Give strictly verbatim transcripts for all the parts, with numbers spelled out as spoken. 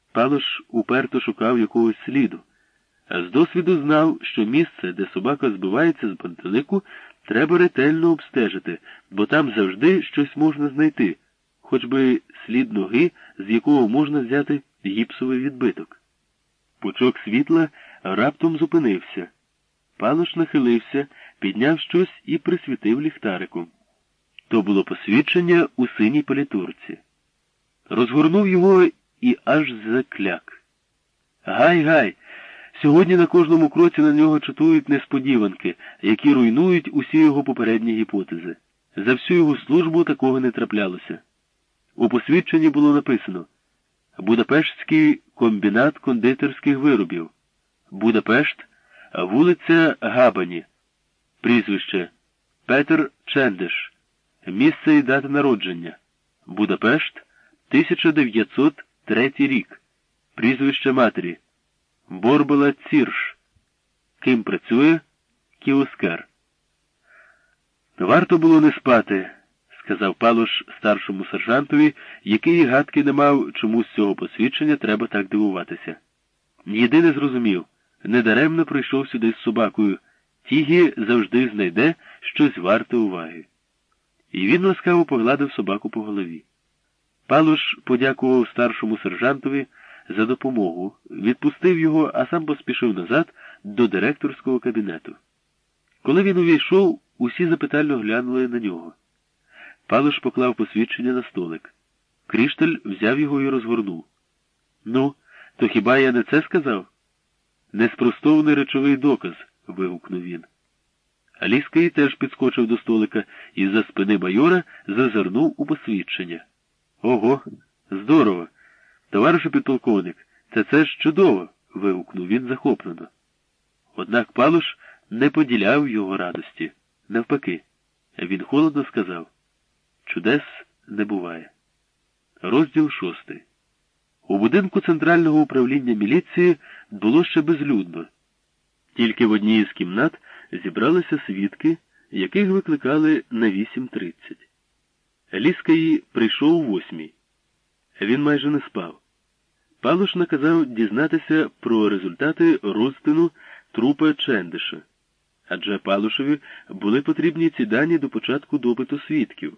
Палош уперто шукав якогось сліду, а з досвіду знав, що місце, де собака збивається з пантелику, треба ретельно обстежити, бо там завжди щось можна знайти, хоч би слід ноги, з якого можна взяти гіпсовий відбиток. Пучок світла раптом зупинився. Палош нахилився, підняв щось і присвітив ліхтариком. То було посвідчення у синій палітурці. Розгорнув його і аж закляк. Гай-гай! Сьогодні на кожному кроці на нього чатують несподіванки, які руйнують усі його попередні гіпотези. За всю його службу такого не траплялося. У посвідченні було написано «Будапештський комбінат кондитерських виробів», «Будапешт», вулиця Габані, прізвище Петер Чендеш, місце і дата народження, Будапешт, тисяча дев'ятсот третій рік, прізвище матері, Борбала Цірш, ким працює, кіоскар. Варто було не спати, сказав Палош старшому сержантові, який гадки не мав, чому з цього посвідчення треба так дивуватися. Єдине зрозумів, недаремно прийшов сюди з собакою, Тігі завжди знайде щось варте уваги. І він ласкаво погладив собаку по голові. Палош подякував старшому сержантові за допомогу, відпустив його, а сам поспішив назад до директорського кабінету. Коли він увійшов, усі запитально глянули на нього. Палош поклав посвідчення на столик. Крішталь взяв його і розгорнув. «Ну, то хіба я не це сказав?» «Неспростовний речовий доказ», — вигукнув він. Аліський теж підскочив до столика і з-за спини майора зазирнув у посвідчення. «Ого, здорово! Товаришу підполковник, це це ж чудово!» — вигукнув він захоплено. Однак Палош не поділяв його радості. Навпаки, він холодно сказав: «Чудес не буває». Розділ шостий. У будинку Центрального управління міліції було ще безлюдно. Тільки в одній із кімнат зібралися свідки, яких викликали на вісім тридцять. Ліський прийшов у восьмій. Він майже не спав. Палош наказав дізнатися про результати розтину трупа Чендеша, адже Палошеві були потрібні ці дані до початку допиту свідків.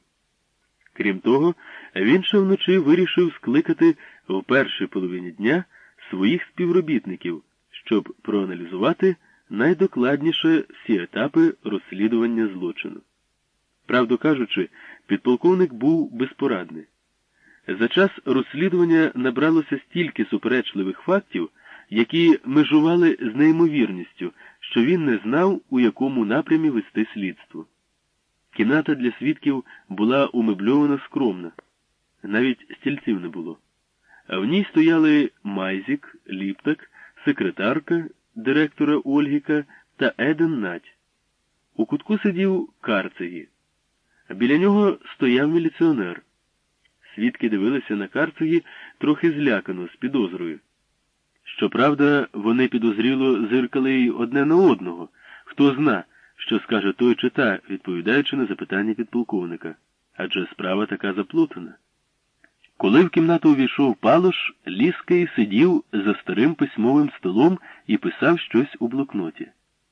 Крім того, він ще вночі вирішив скликати в першій половині дня своїх співробітників, щоб проаналізувати найдокладніше всі етапи розслідування злочину. Правду кажучи, підполковник був безпорадний. За час розслідування набралося стільки суперечливих фактів, які межували з неймовірністю, що він не знав, у якому напрямі вести слідство. Кімната для свідків була умебльована скромно. Навіть стільців не було. А в ній стояли Майзік, Ліптак, секретарка директора Ольгіка та Еден Надь. У кутку сидів Карцегі. Біля нього стояв міліціонер. Свідки дивилися на Карцегі трохи злякано, з підозрою. Щоправда, вони підозріло зиркали й одне на одного. Хто зна, що скаже той чи та, відповідаючи на запитання підполковника. Адже справа така заплутана. Коли в кімнату увійшов Палош, Ліський сидів за старим письмовим столом і писав щось у блокноті.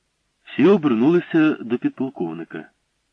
Всі обернулися до підполковника.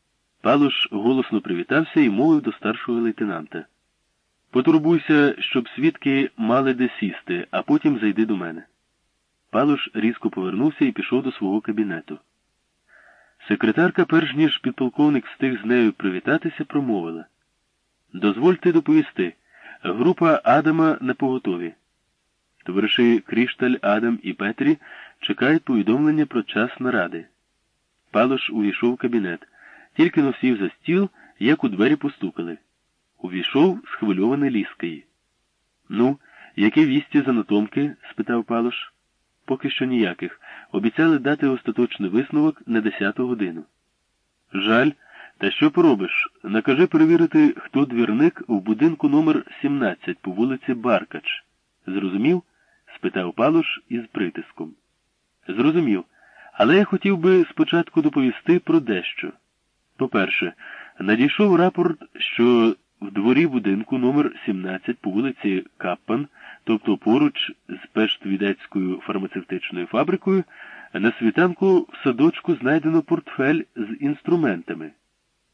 Палош голосно привітався і мовив до старшого лейтенанта: «Потурбуйся, щоб свідки мали де сісти, а потім зайди до мене». Палош різко повернувся і пішов до свого кабінету. Секретарка, перш ніж підполковник встиг з нею привітатися, промовила: «Дозвольте доповісти. Група Адама на поготові. Товариші Крішталь, Адам і Петрі чекають повідомлення про час наради». Палош увійшов в кабінет. Тільки но сів за стіл, як у двері постукали. Увійшов схвильований Ліський. «Ну, які вісті з анатомки?» – спитав Палош. «Поки що ніяких. Обіцяли дати остаточний висновок на десяту годину». «Жаль. Та що поробиш? Накажи перевірити, хто двірник в будинку номер сімнадцять по вулиці Баркач. Зрозумів?» – спитав Палош із притиском. «Зрозумів. Але я хотів би спочатку доповісти про дещо. По-перше, надійшов рапорт, що В дворі будинку номер сімнадцять по вулиці Каппан, тобто поруч з Пештвідецькою фармацевтичною фабрикою, на світанку в садочку знайдено портфель з інструментами.